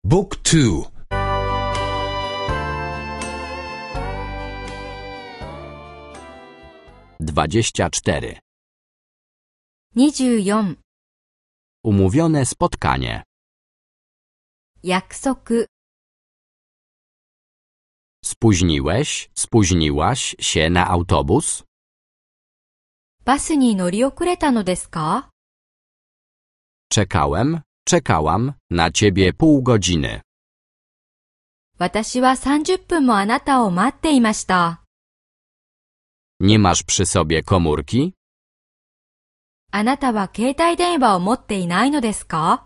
Book 2 24. 24. Umówione spotkanie. 約束。 Spóźniłaś się na autobus? バスに乗り遅れたのですか？ Czekałam na ciebie pół godziny. 私は30分もあなたを待っていました。 Nie masz przy sobie komórki? あなたは携帯電話を持っていないのですか？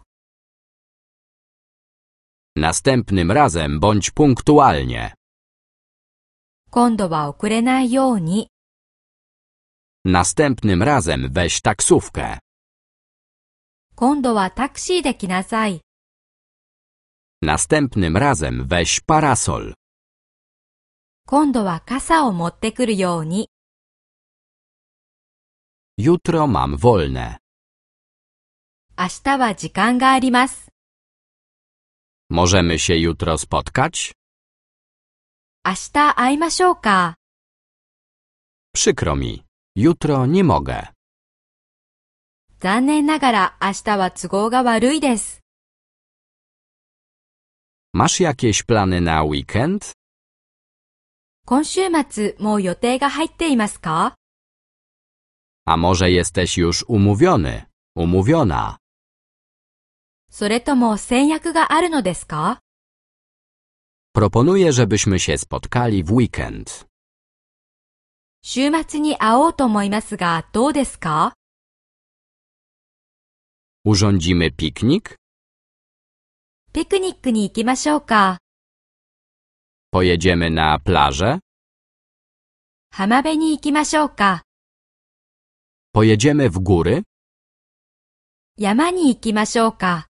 Następnym razem bądź punktualnie. 今度は遅れないように。 Następnym razem weź taksówkę. 今度はタクシーで来なさい。 Następnym razem weź parasol. 今度は傘を持ってくるように。 Jutro mam wolne. 明日は時間があります。 Możemy się jutro spotkać? 明日会いましょうか。 Przykro mi. Jutro nie mogę. 残念ながら明日は都合が悪いです。 Masz jakieś plany na weekend? 今週末もう予定が入っていますか？ A może jesteś już umówiona? それとも先約があるのですか？ Proponuję, żebyśmy się spotkali w weekend. 週末に会おうと思いますが、どうですか？ Urządzimy piknik? ピクニックに行きましょうか。 Pojedziemy na plażę? 浜辺に行きましょうか。 Pojedziemy w góry? 山に行きましょうか。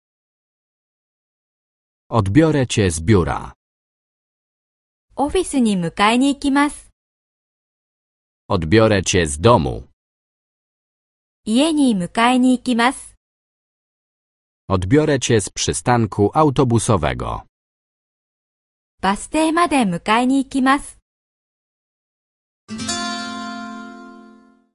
Odbiorę cię z biura. オフィスに迎えに行きます。 Odbiorę cię z domu. 家に迎えに行きます。 Odbiorę cię z przystanku autobusowego. バス停まで迎えに行きます。